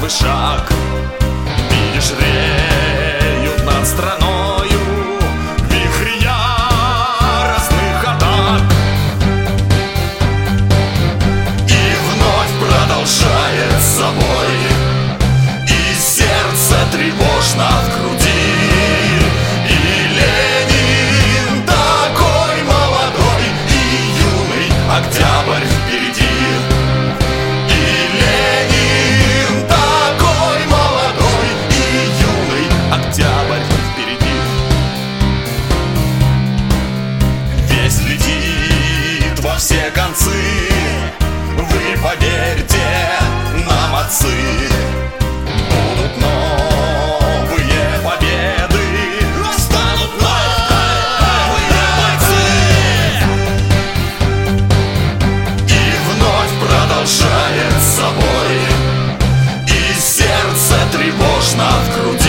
первый шаг. Видишь, реют над страною вихри яростных атак. И вновь продолжает собой, и сердце тревожно в груди. И Ленин такой молодой и юный, октябрь впереди. Октябрь впереди. Весь летит во все концы. Вы поверьте нам, отцы, будут новые победы, станут новые бойцы. И вновь продолжает собой, и сердце тревожно в груди.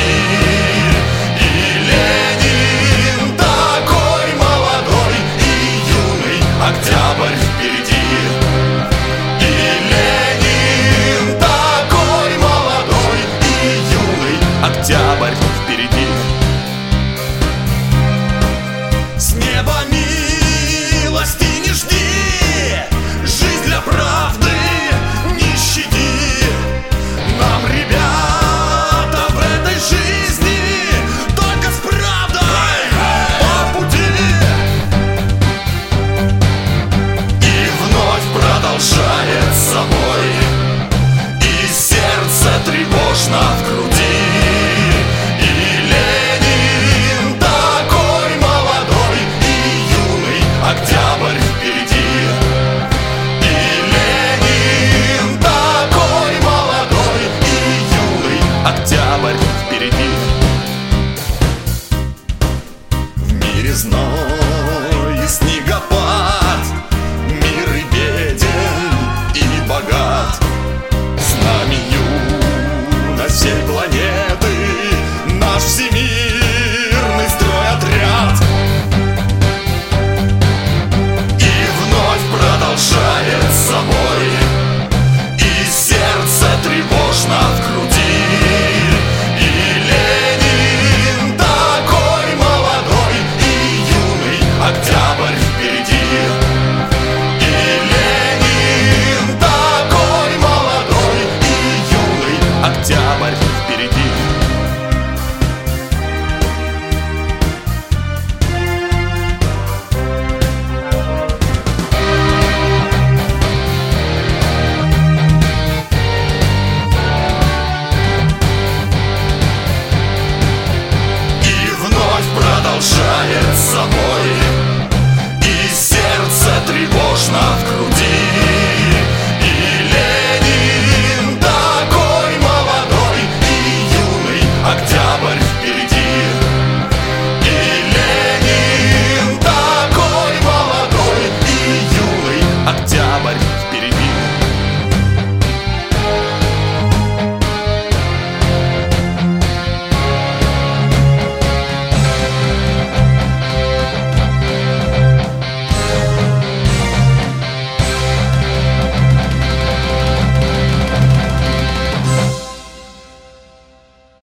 Октябрь впереди. И Ленин такой молодой и юный, октябрь впереди. С неба милости не жди, жизнь для правды не щади. Нам, ребята, в этой жизни только с правдой по пути. Продолжает собой, и сердце тревожно в груди. И Ленин такой молодой и юный, октябрь впереди. И Ленин такой молодой и юный, октябрь впереди. В мире зной и снегопад, мир и беден, и богат. С нами юность всей планеты, наш всемирный стройотряд. И вновь продолжает собой, и сердце тревожно в груди. И Ленин такой молодой и юный, октябрь впереди. Октябрь впереди.